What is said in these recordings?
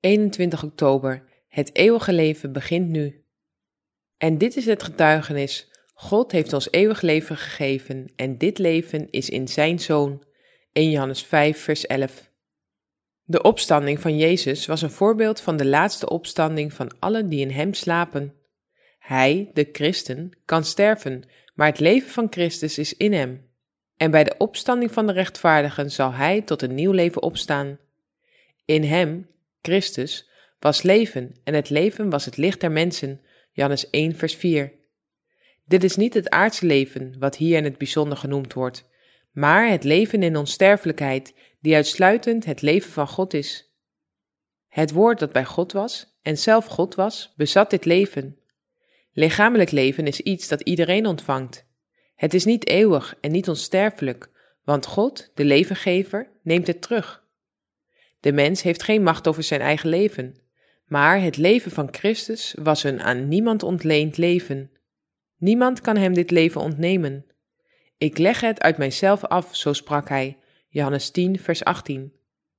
21 oktober. Het eeuwige leven begint nu. En dit is het getuigenis. God heeft ons eeuwig leven gegeven en dit leven is in zijn Zoon. 1 Johannes 5 vers 11. De opstanding van Jezus was een voorbeeld van de laatste opstanding van allen die in hem slapen. Hij, de christen, kan sterven, maar het leven van Christus is in hem. En bij de opstanding van de rechtvaardigen zal hij tot een nieuw leven opstaan. In hem, Christus, was leven en het leven was het licht der mensen. Johannes 1 vers 4. Dit is niet het aardse leven, wat hier in het bijzonder genoemd wordt, maar het leven in onsterfelijkheid, die uitsluitend het leven van God is. Het woord dat bij God was en zelf God was, bezat dit leven. Lichamelijk leven is iets dat iedereen ontvangt. Het is niet eeuwig en niet onsterfelijk, want God, de levengever, neemt het terug. De mens heeft geen macht over zijn eigen leven, maar het leven van Christus was een aan niemand ontleend leven. Niemand kan hem dit leven ontnemen. Ik leg het uit mijzelf af, zo sprak hij, Johannes 10 vers 18.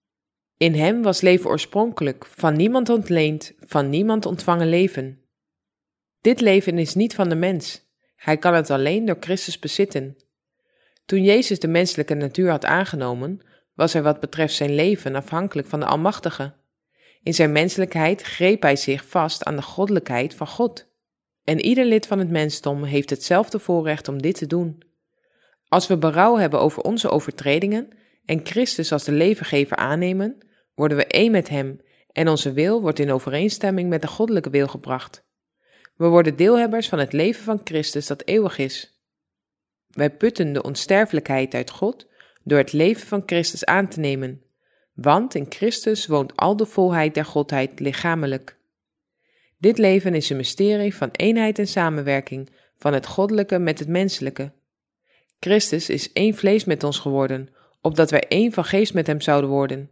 In hem was leven oorspronkelijk, van niemand ontleend, van niemand ontvangen leven. Dit leven is niet van de mens, hij kan het alleen door Christus bezitten. Toen Jezus de menselijke natuur had aangenomen, was hij wat betreft zijn leven afhankelijk van de Almachtige. In zijn menselijkheid greep hij zich vast aan de goddelijkheid van God. En ieder lid van het mensdom heeft hetzelfde voorrecht om dit te doen. Als we berouw hebben over onze overtredingen en Christus als de levengever aannemen, worden we één met hem en onze wil wordt in overeenstemming met de goddelijke wil gebracht. We worden deelhebbers van het leven van Christus dat eeuwig is. Wij putten de onsterfelijkheid uit God door het leven van Christus aan te nemen, want in Christus woont al de volheid der Godheid lichamelijk. Dit leven is een mysterie van eenheid en samenwerking, van het goddelijke met het menselijke. Christus is één vlees met ons geworden, opdat wij één van geest met hem zouden worden.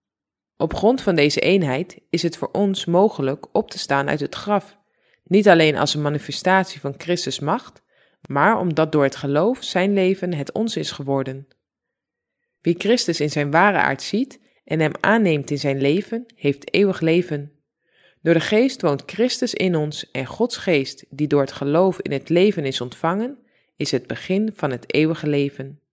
Op grond van deze eenheid is het voor ons mogelijk op te staan uit het graf, niet alleen als een manifestatie van Christus' macht, maar omdat door het geloof zijn leven het ons is geworden. Wie Christus in zijn ware aard ziet en hem aanneemt in zijn leven, heeft eeuwig leven. Door de geest woont Christus in ons en Gods geest, die door het geloof in het leven is ontvangen, is het begin van het eeuwige leven.